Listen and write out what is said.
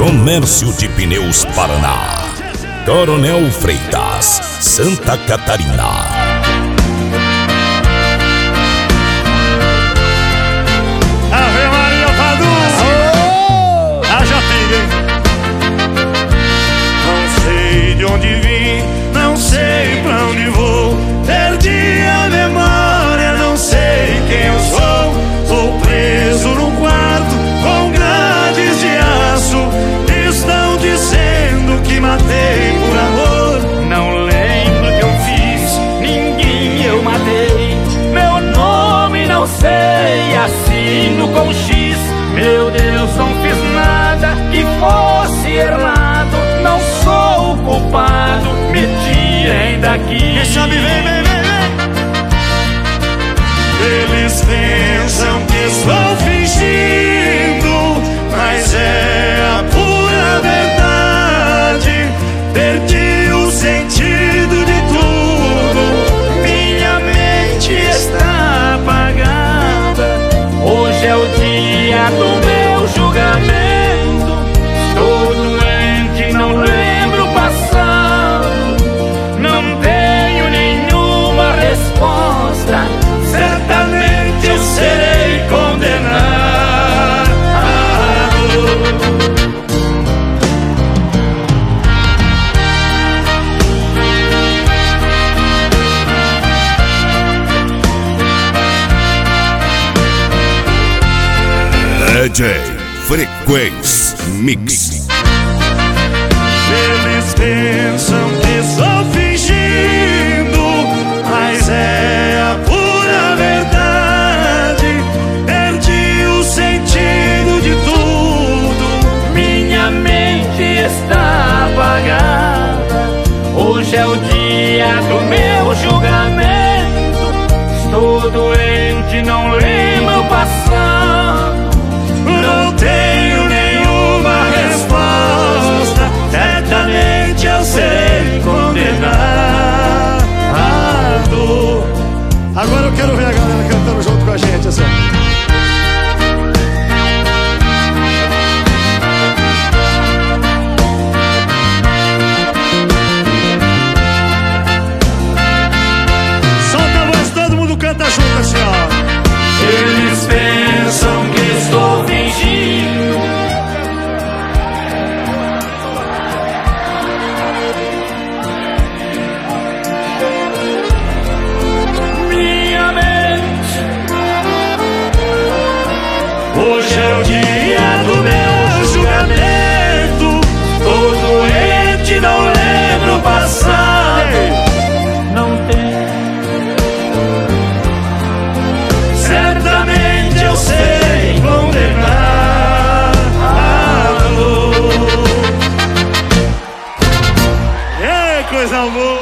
Comércio de Pneus Paraná, Coronel Freitas, Santa Catarina. De onde vim, não sei pra onde vou. Perdi a memória, não sei quem eu sou. Tô preso num quarto com grades de aço. Estão dizendo que matei por amor. Não lembro o que eu fiz, ninguém eu matei. Meu nome não sei, assino com X. Meu Deus, não fiz nada que fosse errado. Não sou o culpado, me tirem daqui. Quem sabe vem, vem, vem, vem. Eles pensam que estou fingindo, mas é a pura verdade. Perdi o sentido de tudo, minha mente está apagada. Hoje é o dia do meu julgamento. Estou doente, não lembro o passado. Não tenho nenhuma resposta. Certamente eu serei condenado. DJ Frequência Mix. Eles pensam que estou fingindo, mas é a pura verdade. Perdi o sentido de tudo, Minha mente está apagada. Hoje é o dia do meu julgamento. Estou doente, não lembro o passado. não tenho nenhuma resposta. Certamente eu serei condenado. Agora eu quero ver a galera cantando junto com a gente assim. Solta a voz, todo mundo canta junto assim, ó. Eles pensam que estou fingindo. Minha mente. Hoje é o dia do meu julgamento. Tô doente, não lembro o passado.